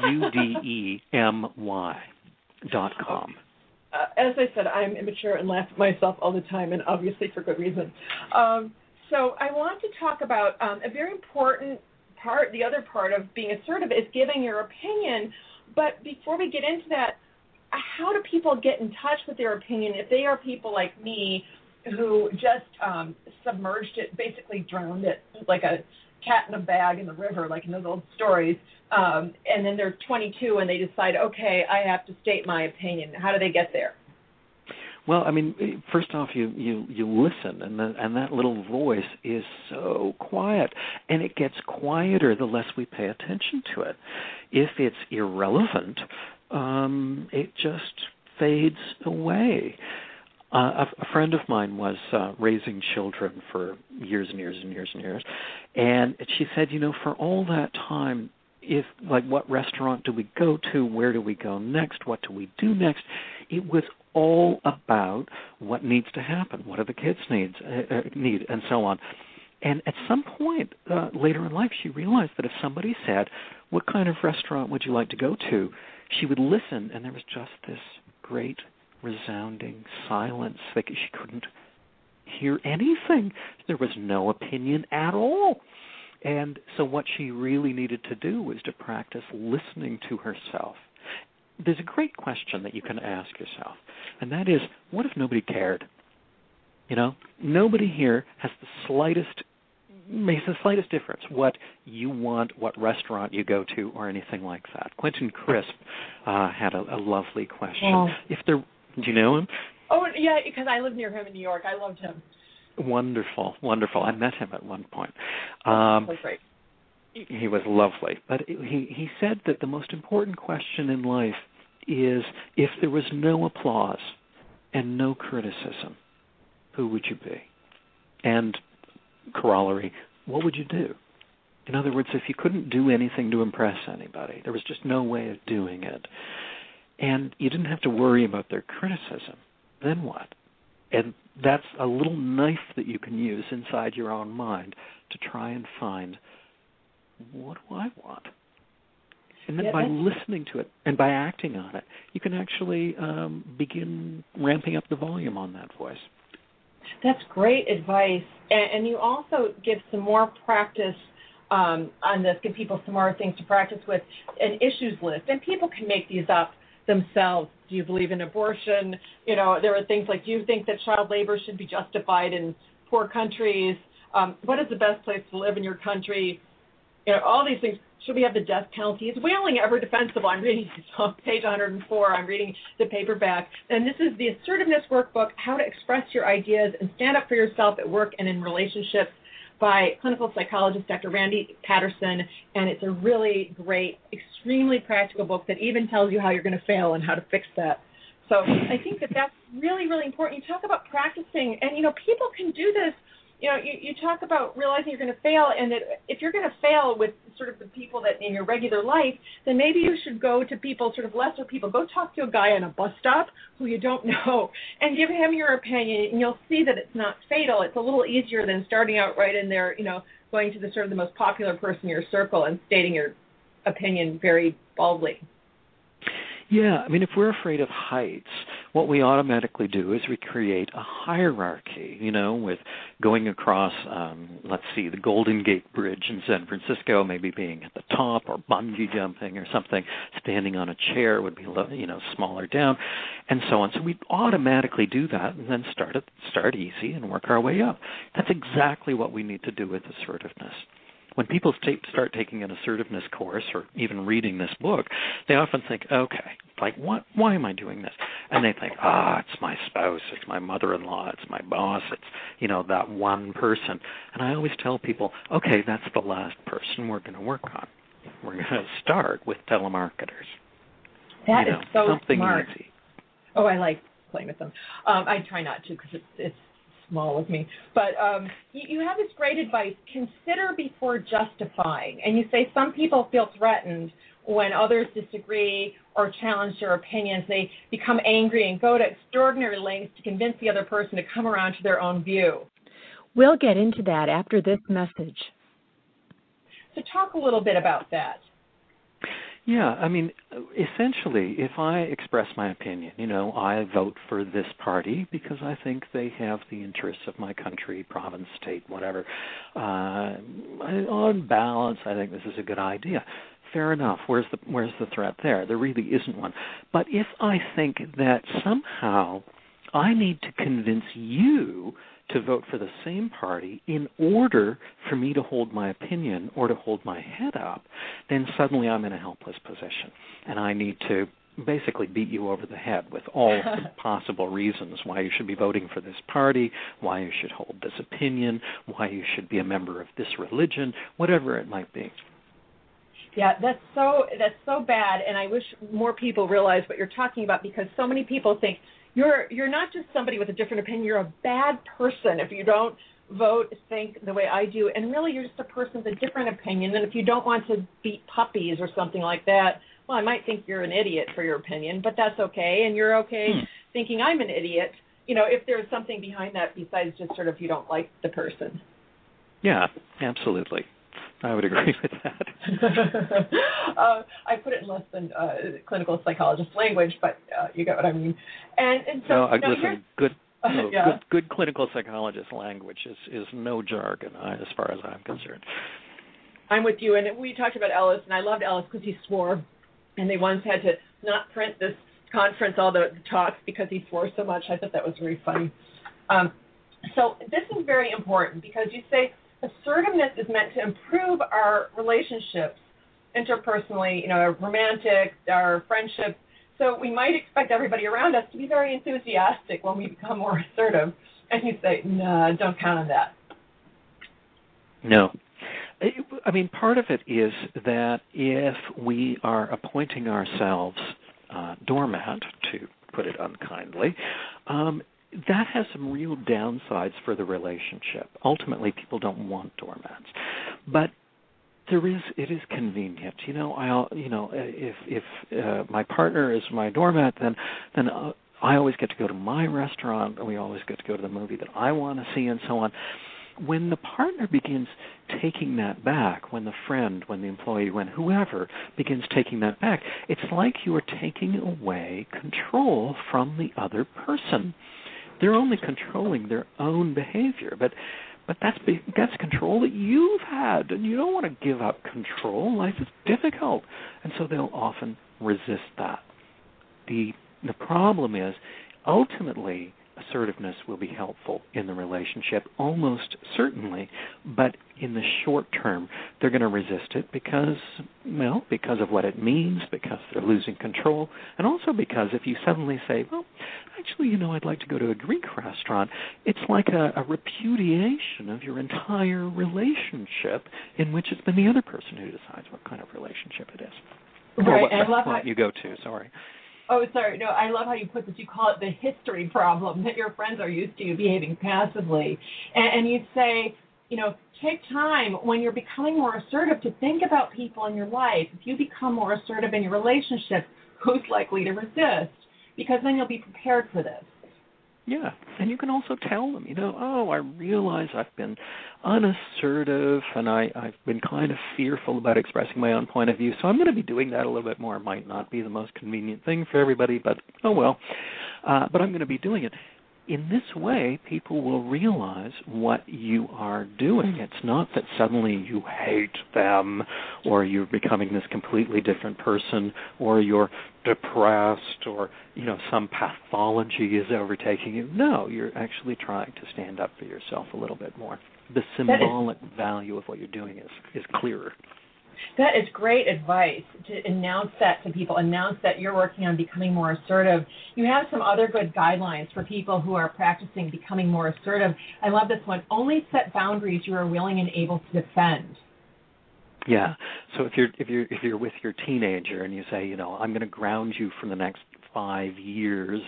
udemy.com. As I said, I'm immature and laugh at myself all the time, and obviously for good reason. So I want to talk about a very important part. The other part of being assertive is giving your opinion. But before we get into that, how do people get in touch with their opinion if they are people like me who just submerged it, basically drowned it like a cat in a bag in the river, like in those old stories, and then they're 22 and they decide, okay, I have to state my opinion. How do they get there? Well, I mean, first off, you listen, and that little voice is so quiet, and it gets quieter the less we pay attention to it. If it's irrelevant, it just fades away. A friend of mine was raising children for years and years and years and years, and she said, for all that time, what restaurant do we go to, where do we go next, what do we do next, it was all about what needs to happen, what do the kids need, and so on. And at some point later in life, she realized that if somebody said, what kind of restaurant would you like to go to, she would listen, and there was just this great resounding silence. Like she couldn't hear anything. There was no opinion at all. And so what she really needed to do was to practice listening to herself. There's a great question that you can ask yourself, and that is, what if nobody cared? Nobody here makes the slightest difference what you want, what restaurant you go to, or anything like that. Quentin Crisp had a lovely question. Oh. Do you know him? Oh, yeah, because I live near him in New York. I loved him. Wonderful, wonderful. I met him at one point. That was great. He was lovely. But he said that the most important question in life is, if there was no applause and no criticism, who would you be? And corollary, what would you do? In other words, if you couldn't do anything to impress anybody, there was just no way of doing it, and you didn't have to worry about their criticism, then what? And that's a little knife that you can use inside your own mind to try and find, what do I want? And then by listening to it and by acting on it, you can actually begin ramping up the volume on that voice. That's great advice. And you also give some more practice on this, give people some more things to practice with, an issues list. And people can make these up themselves. Do you believe in abortion? There are things like, do you think that child labor should be justified in poor countries? What is the best place to live in your country? All these things. Should we have the death penalty? Is whaling ever defensible? I'm reading page 104. I'm reading the paperback. And this is the Assertiveness Workbook, How to Express Your Ideas and Stand Up for Yourself at Work and in Relationships, by clinical psychologist Dr. Randy Patterson. And it's a really great, extremely practical book that even tells you how you're going to fail and how to fix that. So I think that that's really, really important. You talk about practicing, and, people can do this. You talk about realizing you're going to fail, and that if you're going to fail with sort of the people that in your regular life, then maybe you should go to people, sort of lesser people. Go talk to a guy on a bus stop who you don't know and give him your opinion, and you'll see that it's not fatal. It's a little easier than starting out right in there, going to the sort of the most popular person in your circle and stating your opinion very boldly. Yeah, I mean, if we're afraid of heights, what we automatically do is we create a hierarchy, with going across, let's see, the Golden Gate Bridge in San Francisco, maybe being at the top, or bungee jumping or something, standing on a chair would be, smaller down, and so on. So we automatically do that and then start easy and work our way up. That's exactly what we need to do with assertiveness. When people start taking an assertiveness course or even reading this book, they often think, okay, like, why am I doing this? And they think, it's my spouse, it's my mother-in-law, it's my boss, it's, that one person. And I always tell people, okay, that's the last person we're going to work on. We're going to start with telemarketers. That is so something smart. Easy. Oh, I like playing with them. I try not to because it's small with me. But you have this great advice, consider before justifying. And you say some people feel threatened when others disagree or challenge their opinions. They become angry and go to extraordinary lengths to convince the other person to come around to their own view. We'll get into that after this message. So talk a little bit about that. Yeah, I mean, essentially, if I express my opinion, I vote for this party because I think they have the interests of my country, province, state, whatever. On balance, I think this is a good idea. Fair enough. Where's the threat there? There really isn't one. But if I think that somehow I need to convince you to vote for the same party in order for me to hold my opinion or to hold my head up, then suddenly I'm in a helpless position. And I need to basically beat you over the head with all the possible reasons why you should be voting for this party, why you should hold this opinion, why you should be a member of this religion, whatever it might be. Yeah, that's so bad, and I wish more people realize what you're talking about, because so many people think you're not just somebody with a different opinion, you're a bad person if you don't vote, think the way I do, and really you're just a person with a different opinion, and if you don't want to beat puppies or something like that, well, I might think you're an idiot for your opinion, but that's okay, and you're okay thinking I'm an idiot, if there's something behind that besides just sort of you don't like the person. Yeah, absolutely. I would agree with that. I put it in less than clinical psychologist language, but you get what I mean. And so, listen, good clinical psychologist language is no jargon as far as I'm concerned. I'm with you, and we talked about Ellis, and I loved Ellis because he swore, and they once had to not print this conference, all the talks, because he swore so much. I thought that was very funny. So this is very important because you say assertiveness is meant to improve our relationships interpersonally, our romantic, our friendship. So we might expect everybody around us to be very enthusiastic when we become more assertive. And you say, no, don't count on that. No. I mean, part of it is that if we are appointing ourselves doormat, to put it unkindly, that has some real downsides for the relationship. Ultimately, people don't want doormats, but it is convenient. If my partner is my doormat, then I always get to go to my restaurant, and we always get to go to the movie that I want to see, and so on. When the partner begins taking that back, when the friend, when the employee, when whoever begins taking that back, it's like you are taking away control from the other person. They're only controlling their own behavior, but that's control that you've had, and you don't want to give up control. Life is difficult, and so they'll often resist that. The problem is, ultimately, assertiveness will be helpful in the relationship, almost certainly, but in the short term, they're going to resist it because of what it means, because they're losing control, and also because if you suddenly say, well, actually, I'd like to go to a Greek restaurant, it's like a repudiation of your entire relationship, in which it's been the other person who decides what kind of relationship it is. Right, or what and I love restaurant you go to, sorry. Oh, sorry. No, I love how you put this. You call it the history problem, that your friends are used to you behaving passively. And you say, take time when you're becoming more assertive to think about people in your life. If you become more assertive in your relationship, who's likely to resist? Because then you'll be prepared for this. Yeah, and you can also tell them, I realize I've been unassertive and I've been kind of fearful about expressing my own point of view, so I'm going to be doing that a little bit more. It might not be the most convenient thing for everybody, but oh well. But I'm going to be doing it. In this way, people will realize what you are doing. It's not that suddenly you hate them or you're becoming this completely different person or you're depressed or, some pathology is overtaking you. No, you're actually trying to stand up for yourself a little bit more. The symbolic value of what you're doing is clearer. That is great advice, to announce that to people, announce that you're working on becoming more assertive. You have some other good guidelines for people who are practicing becoming more assertive. I love this one. Only set boundaries you are willing and able to defend. Yeah. So if you're with your teenager and you say, I'm going to ground you for the next 5 years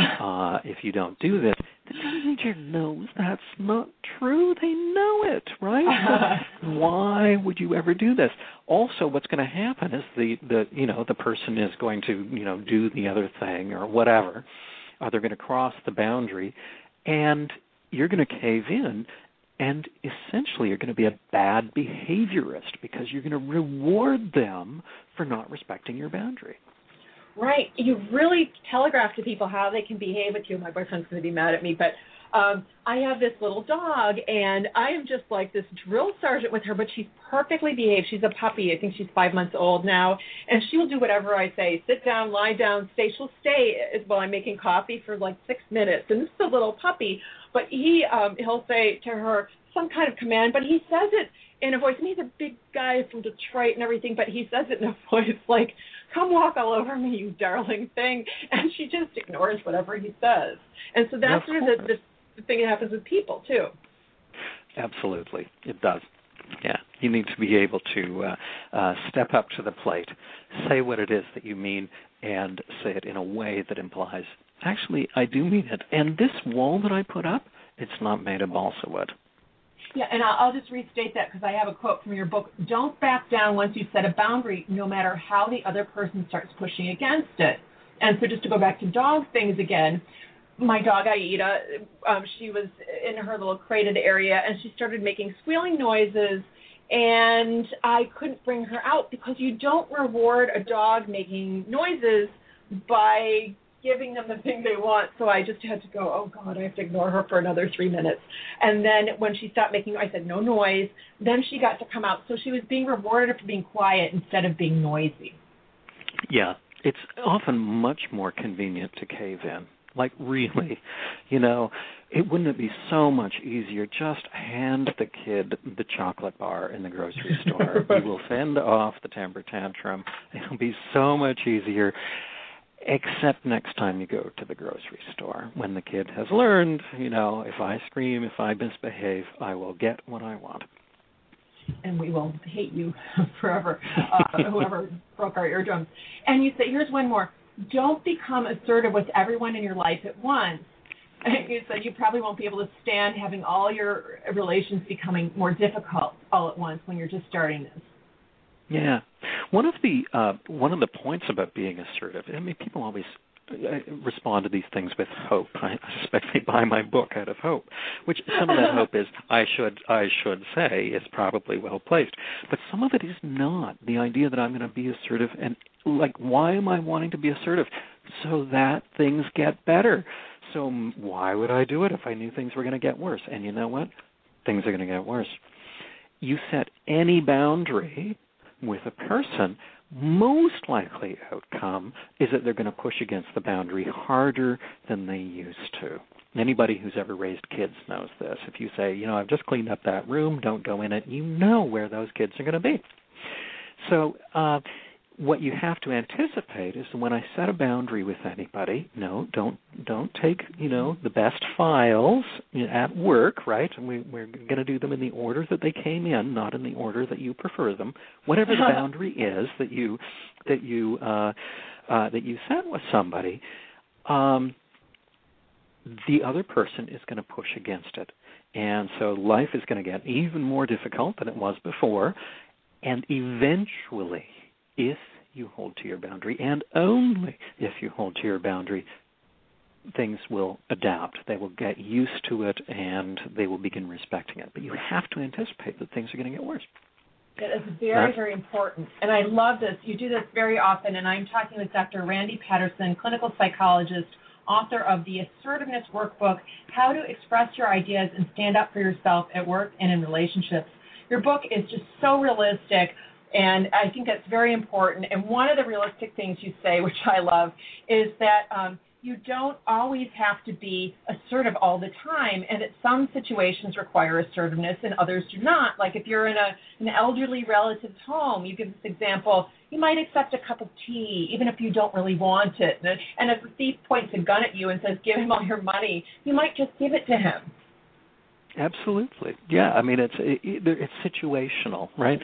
if you don't do this, the teenager knows that's not true. They know it, right? So why would you ever do this? Also, what's going to happen is the person is going to do the other thing or whatever. They're going to cross the boundary, and you're going to cave in. And essentially, you're going to be a bad behaviorist because you're going to reward them for not respecting your boundary. Right. You really telegraph to people how they can behave with you. My boyfriend's going to be mad at me, but I have this little dog, and I am just like this drill sergeant with her, but she's perfectly behaved. She's a puppy. I think she's 5 months old now, and she will do whatever I say. Sit down, lie down, stay. She'll stay while I'm making coffee for like 6 minutes, and this is a little puppy, but he'll say to her some kind of command, but he says it in a voice, and he's a big guy from Detroit and everything, but he says it in a voice like, come walk all over me, you darling thing, and she just ignores whatever he says. And so that's sort of the thing that happens with people, too. Absolutely. It does. Yeah. You need to be able to step up to the plate, say what it is that you mean, and say it in a way that implies, actually, I do mean it. And this wall that I put up, it's not made of balsa wood. Yeah, and I'll just restate that because I have a quote from your book. Don't back down once you set a boundary, no matter how the other person starts pushing against it. And so just to go back to dog things again, my dog Aida, she was in her little crated area, and she started making squealing noises, and I couldn't bring her out because you don't reward a dog making noises by giving them the thing they want. So I just had to go, oh, God, I have to ignore her for another 3 minutes. And then when she stopped making, I said, no noise. Then she got to come out. So she was being rewarded for being quiet instead of being noisy. Yeah, it's often much more convenient to cave in. Like, really, it wouldn't be so much easier just hand the kid the chocolate bar in the grocery store. You will fend off the temper tantrum. It'll be so much easier. Except next time you go to the grocery store, when the kid has learned, if I scream, if I misbehave, I will get what I want. And we will hate you forever, whoever broke our eardrums. And you say, here's one more. Don't become assertive with everyone in your life at once. You said you probably won't be able to stand having all your relations becoming more difficult all at once when you're just starting this. Yeah. One of the points about being assertive, people always respond to these things with hope. I suspect they buy my book out of hope, which some of that hope is, I should say, is probably well placed. But some of it is not. The idea that I'm going to be assertive, and why am I wanting to be assertive? So that things get better. So why would I do it if I knew things were going to get worse? And you know what? Things are going to get worse. You set any boundary with a person, most likely outcome is that they're going to push against the boundary harder than they used to. Anybody who's ever raised kids knows this. If you say, I've just cleaned up that room, don't go in it, you know where those kids are going to be. So what you have to anticipate is when I set a boundary with anybody, no, don't take, the best files at work, right? And we're going to do them in the order that they came in, not in the order that you prefer them. Whatever the boundary is that you set with somebody, the other person is going to push against it. And so life is going to get even more difficult than it was before. And eventually, if you hold to your boundary, and only if you hold to your boundary, things will adapt. They will get used to it, and they will begin respecting it. But you have to anticipate that things are going to get worse. It is very, very important. And I love this. You do this very often, and I'm talking with Dr. Randy Patterson, clinical psychologist, author of the Assertiveness Workbook, How to Express Your Ideas and Stand Up for Yourself at Work and in Relationships. Your book is just so realistic, and I think that's very important. And one of the realistic things you say, which I love, is that you don't always have to be assertive all the time, and that some situations require assertiveness and others do not. Like if you're in an elderly relative's home, you give this example, you might accept a cup of tea even if you don't really want it. And if the thief points a gun at you and says, give him all your money, you might just give it to him. Absolutely. Yeah, I mean, it's situational, right?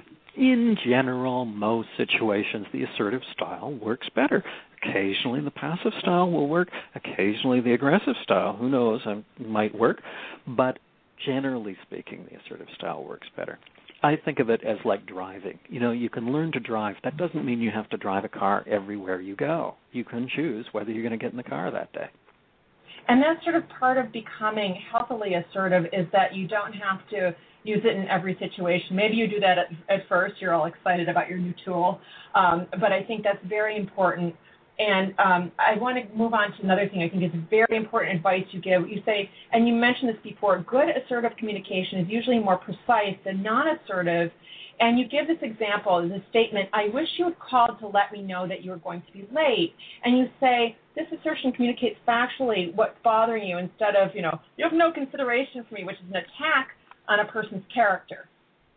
In general, most situations, the assertive style works better. Occasionally, the passive style will work. Occasionally, the aggressive style, who knows, might work. But generally speaking, the assertive style works better. I think of it as like driving. You know, you can learn to drive. That doesn't mean you have to drive a car everywhere you go. You can choose whether you're going to get in the car that day. And that's sort of part of becoming healthily assertive, is that you don't have to use it in every situation. Maybe you do that at first. You're all excited about your new tool. But I think that's very important. And I want to move on to another thing I think is very important advice you give. You say, and you mentioned this before, good assertive communication is usually more precise than non-assertive. And you give this example as a statement, I wish you had called to let me know that you were going to be late. And you say, this assertion communicates factually what's bothering you instead of, you have no consideration for me, which is an attack on a person's character.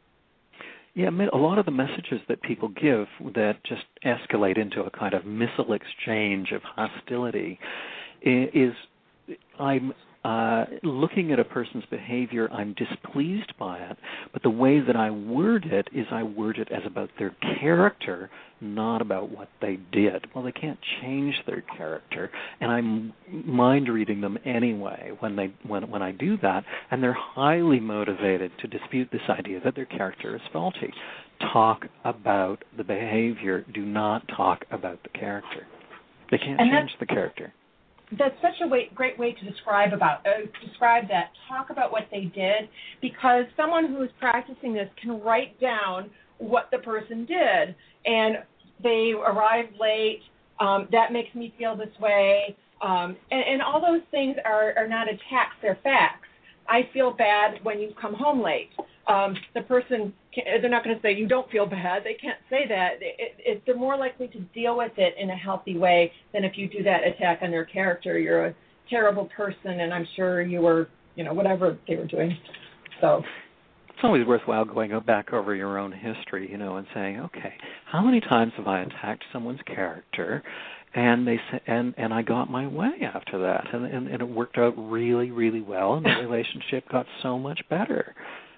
Yeah, I mean, a lot of the messages that people give that just escalate into a kind of missile exchange of hostility is I'm looking at a person's behavior, I'm displeased by it, but the way that I word it is I word it as about their character, not about what they did. Well, they can't change their character, and I'm mind-reading them anyway when I do that, and they're highly motivated to dispute this idea that their character is faulty. Talk about the behavior. Do not talk about the character. They can't change the character. That's such a great way to describe that. Talk about what they did, because someone who is practicing this can write down what the person did. And they arrived late. That makes me feel this way. And all those things are not attacks. They're facts. I feel bad when you come home late. The person, they're not going to say you don't feel bad. They can't say that. They're more likely to deal with it in a healthy way than if you do that attack on their character. You're a terrible person, and I'm sure you were, whatever they were doing. So it's always worthwhile going back over your own history, and saying, okay, how many times have I attacked someone's character? And they say, and I got my way after that, and it worked out really, really well, and the relationship got so much better.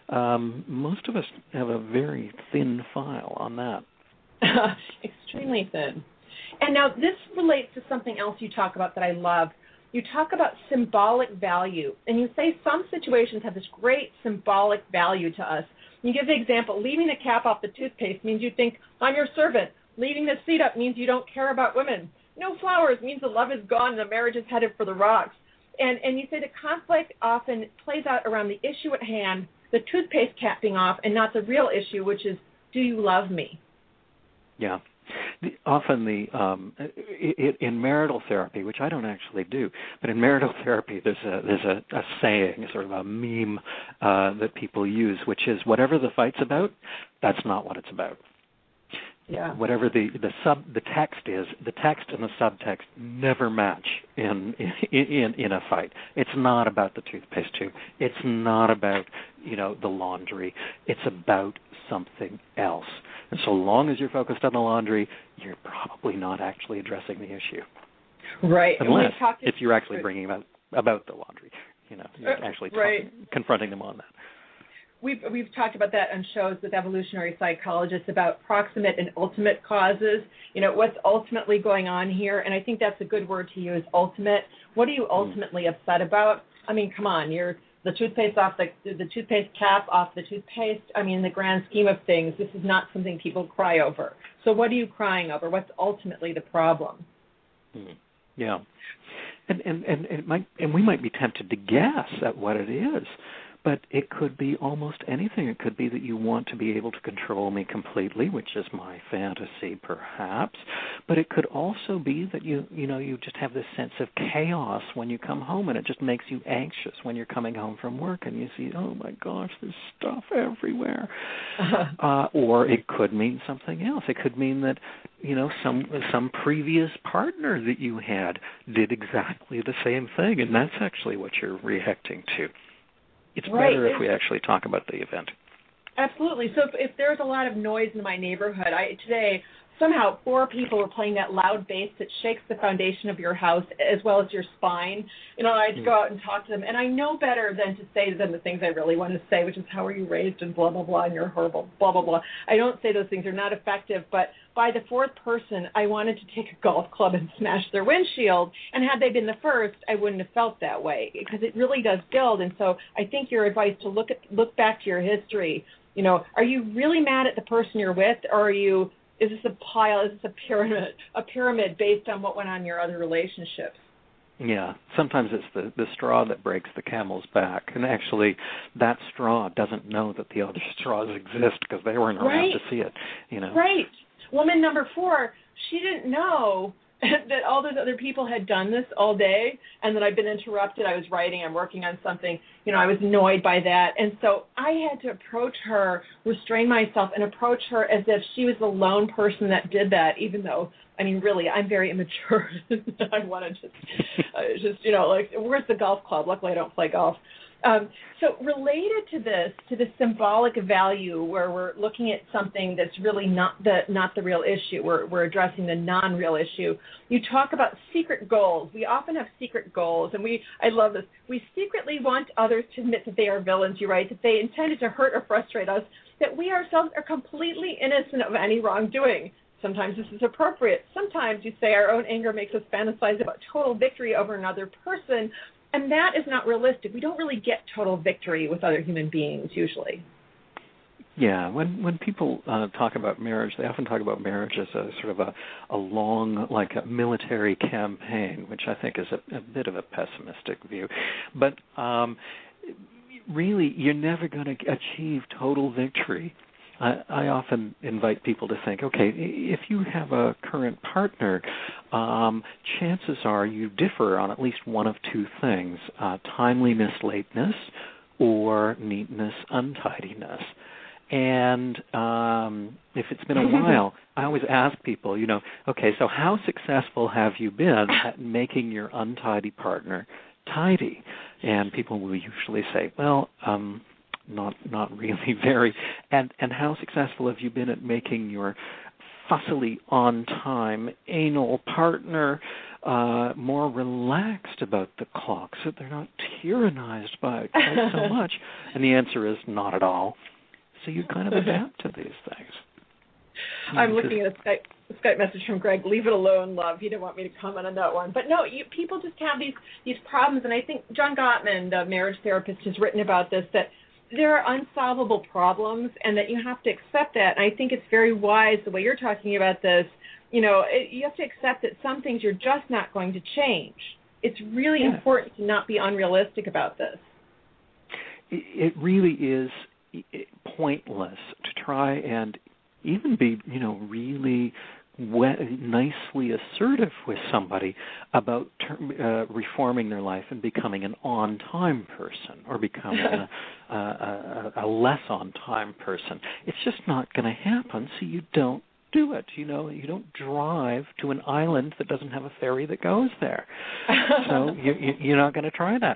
Most of us have a very thin file on that. Extremely thin. And now this relates to something else you talk about that I love. You talk about symbolic value, and you say some situations have this great symbolic value to us. You give the example, leaving the cap off the toothpaste means you think, I'm your servant. Leaving the seat up means you don't care about women. No flowers means the love is gone and the marriage is headed for the rocks. And you say the conflict often plays out around the issue at hand, the toothpaste cap being off, and not the real issue, which is, do you love me? Yeah. Often in marital therapy, which I don't actually do, but in marital therapy there's a saying, sort of a meme that people use, which is whatever the fight's about, that's not what it's about. Yeah. Whatever the text is, the text and the subtext never match in a fight. It's not about the toothpaste tube. It's not about the laundry. It's about something else. And so long as you're focused on the laundry, you're probably not actually addressing the issue. Right. Unless if you're actually bringing about the laundry, you're actually confronting them on that. We've talked about that on shows with evolutionary psychologists about proximate and ultimate causes. What's ultimately going on here, and I think that's a good word to use, ultimate. What are you ultimately upset about? I mean, come on, the toothpaste off the toothpaste cap off the toothpaste. I mean, in the grand scheme of things, this is not something people cry over. So what are you crying over? What's ultimately the problem? Yeah. And it might, and we might be tempted to guess at what it is, but it could be almost anything. It could be that you want to be able to control me completely, which is my fantasy, perhaps. But it could also be that you just have this sense of chaos when you come home, and it just makes you anxious when you're coming home from work, and you see, oh my gosh, there's stuff everywhere. Or it could mean something else. It could mean that some previous partner that you had did exactly the same thing, and that's actually what you're reacting to. It's better if we actually talk about the event. Absolutely. So if there's a lot of noise in my neighborhood, today somehow 4 people were playing that loud bass that shakes the foundation of your house as well as your spine. I had to go out and talk to them. And I know better than to say to them the things I really want to say, which is, how are you raised, and blah, blah, blah, and you're horrible, blah, blah, blah. I don't say those things. They're not effective. But by the 4th person, I wanted to take a golf club and smash their windshield. And had they been the first, I wouldn't have felt that way, because it really does build. And so I think your advice to look back to your history, are you really mad at the person you're with, or is this a pile? Is this a pyramid based on what went on in your other relationships? Yeah, sometimes it's the straw that breaks the camel's back, and actually that straw doesn't know that the other straws exist because they weren't around to see it. Right. Woman number 4, she didn't know that all those other people had done this all day, and that I'd been interrupted. I was writing, I'm working on something. I was annoyed by that. And so I had to approach her, restrain myself, and approach her as if she was the lone person that did that, even though, really, I'm very immature. I want to just where's the golf club? Luckily, I don't play golf. So related to the symbolic value, where we're looking at something that's really not the real issue, we're addressing the non-real issue. You talk about secret goals. We often have secret goals, and I love this. We secretly want others to admit that they are villains, you write, that they intended to hurt or frustrate us, that we ourselves are completely innocent of any wrongdoing. Sometimes this is appropriate. Sometimes, you say, our own anger makes us fantasize about total victory over another person. And that is not realistic. We don't really get total victory with other human beings, usually. Yeah, when people talk about marriage, they often talk about marriage as a sort of a long, like a military campaign, which I think is a bit of a pessimistic view. But really, you're never going to achieve total victory. I often invite people to think, okay, if you have a current partner, chances are you differ on at least one of 2 things, timeliness, lateness, or neatness, untidiness. And if it's been a while, I always ask people, okay, so how successful have you been at making your untidy partner tidy? And people will usually say, well, not really very. And how successful have you been at making your fussily on-time anal partner more relaxed about the clock, so they're not tyrannized by it quite so much? And the answer is not at all. So you kind of adapt to these things. I'm looking at a Skype message from Greg. Leave it alone, love. He didn't want me to comment on that one. But no, people just have these problems. And I think John Gottman, the marriage therapist, has written about this, that there are unsolvable problems, and that you have to accept that. And I think it's very wise, the way you're talking about this, you have to accept that some things you're just not going to change. It's really important to not be unrealistic about this. It really is pointless to try and even be, really nicely assertive with somebody about reforming their life and becoming an on-time person, or becoming a less on-time person. It's just not going to happen, so you don't do it. You don't drive to an island that doesn't have a ferry that goes there. So you're not going to try that.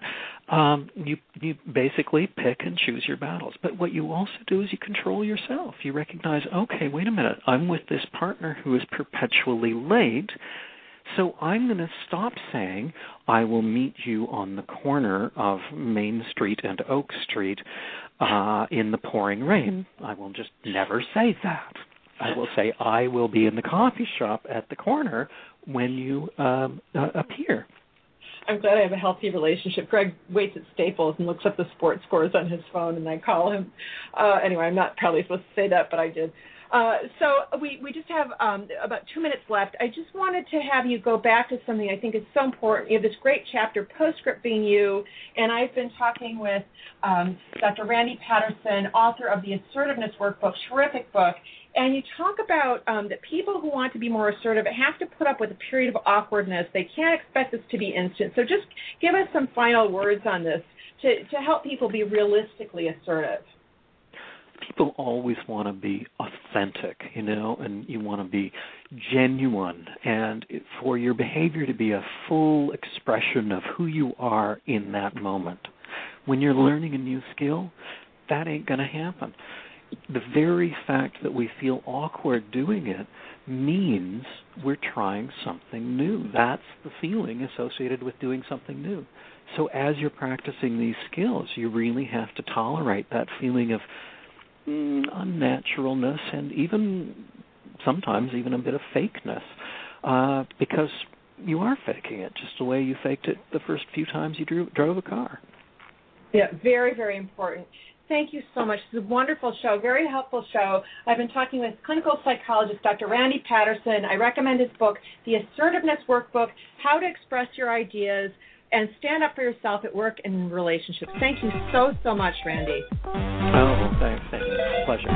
You basically pick and choose your battles. But what you also do is you control yourself. You recognize, okay, wait a minute, I'm with this partner who is perpetually late, so I'm going to stop saying, I will meet you on the corner of Main Street and Oak Street in the pouring rain. I will just never say that. I will say, I will be in the coffee shop at the corner when you appear. I'm glad I have a healthy relationship. Greg waits at Staples and looks up the sports scores on his phone, and I call him. Anyway, I'm not probably supposed to say that, but I did. So we just have about 2 minutes left. I just wanted to have you go back to something I think is so important. You have this great chapter, Postscript Being You, and I've been talking with Dr. Randy Patterson, author of the Assertiveness Workbook, terrific book, and you talk about that people who want to be more assertive have to put up with a period of awkwardness. They can't expect this to be instant. So just give us some final words on this to help people be realistically assertive. People always want to be authentic, and you want to be genuine, and for your behavior to be a full expression of who you are in that moment. When you're learning a new skill, that ain't going to happen. The very fact that we feel awkward doing it means we're trying something new. That's the feeling associated with doing something new. So as you're practicing these skills, you really have to tolerate that feeling of unnaturalness and even sometimes even a bit of fakeness, because you are faking it just the way you faked it the first few times you drove a car. Yeah, very, very important. Thank you so much. This is a wonderful show, very helpful show. I've been talking with clinical psychologist Dr. Randy Patterson. I recommend his book, The Assertiveness Workbook, How to Express Your Ideas and Stand Up for Yourself at Work and in Relationships. Thank you so, so much, Randy. Oh, thanks. Pleasure.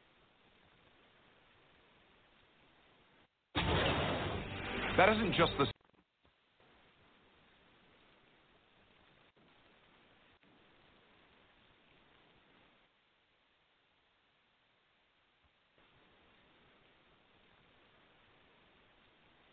That isn't just the